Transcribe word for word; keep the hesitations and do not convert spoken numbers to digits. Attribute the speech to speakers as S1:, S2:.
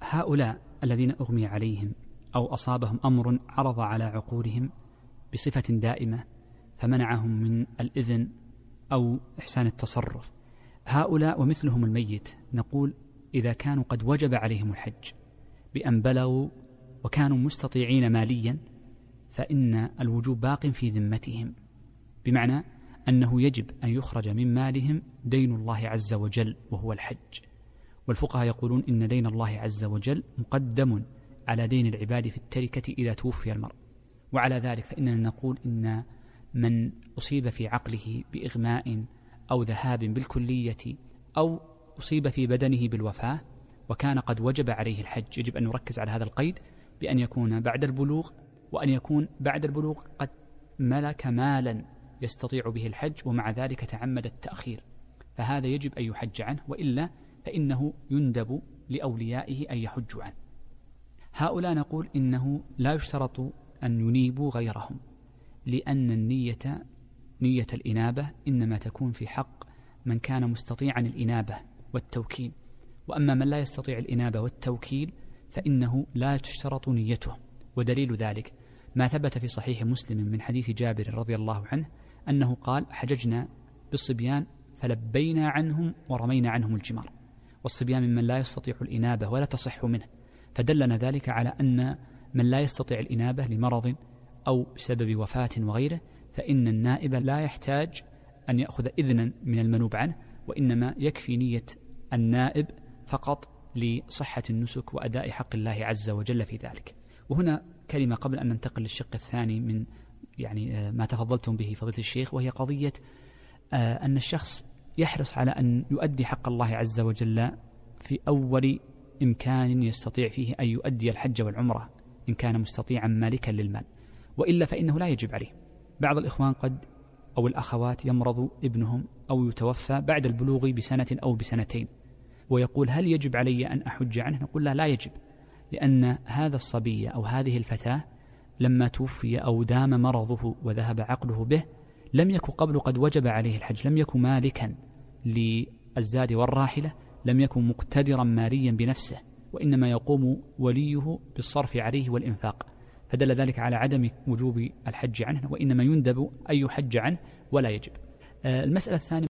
S1: هؤلاء الذين أغمي عليهم أو أصابهم أمر عرض على عقولهم بصفة دائمة فمنعهم من الإذن أو إحسان التصرف، هؤلاء ومثلهم الميت نقول إذا كانوا قد وجب عليهم الحج بأن بلغوا وكانوا مستطيعين ماليا فإن الوجوب باق في ذمتهم، بمعنى أنه يجب أن يخرج من مالهم دين الله عز وجل وهو الحج. والفقهاء يقولون إن دين الله عز وجل مقدم على دين العباد في التركة إذا توفي المرء. وعلى ذلك فإننا نقول إن من أصيب في عقله بإغماء أو ذهاب بالكلية أو أصيب في بدنه بالوفاة وكان قد وجب عليه الحج، يجب أن نركز على هذا القيد بأن يكون بعد البلوغ، وأن يكون بعد البلوغ قد ملك مالا يستطيع به الحج ومع ذلك تعمد التأخير، فهذا يجب أن يحج عنه، وإلا فإنه يندب لأوليائه أن يحجوا عنه. هؤلاء نقول إنه لا يشترط أن ينيبوا غيرهم، لأن النية نية الإنابة إنما تكون في حق من كان مستطيعا الإنابة والتوكيل، وأما من لا يستطيع الإنابة والتوكيل فإنه لا تشترط نيته. ودليل ذلك ما ثبت في صحيح مسلم من حديث جابر رضي الله عنه أنه قال: حججنا بالصبيان فلبينا عنهم ورمينا عنهم الجمار. والصبيان ممن لا يستطيع الإنابة ولا تصح منه، فدلنا ذلك على أن من لا يستطيع الإنابة لمرض أو بسبب وفاة وغيره فإن النائب لا يحتاج أن يأخذ إذنا من المنوب عنه، وإنما يكفي نية النائب فقط لصحة النسك وأداء حق الله عز وجل في ذلك. وهنا كلمة قبل أن ننتقل للشق الثاني من يعني ما تفضلتم به فضيلة الشيخ، وهي قضية أن الشخص يحرص على أن يؤدي حق الله عز وجل في أول إمكان يستطيع فيه أن يؤدي الحج والعمرة إن كان مستطيعا مالكا للمال، وإلا فإنه لا يجب عليه. بعض الإخوان قد أو الأخوات يمرض ابنهم أو يتوفى بعد البلوغ بسنة أو بسنتين ويقول: هل يجب علي أن أحج عنه؟ نقول لا لا يجب، لأن هذا الصبي أو هذه الفتاة لما توفي أو دام مرضه وذهب عقله به لم يكن قبل قد وجب عليه الحج، لم يكن مالكا للزاد والراحلة، لم يكن مقتدرا ماليا بنفسه، وإنما يقوم وليه بالصرف عليه والإنفاق، فدل ذلك على عدم وجوب الحج عنه، وإنما يندب أن يحج عنه ولا يجب. المسألة الثانية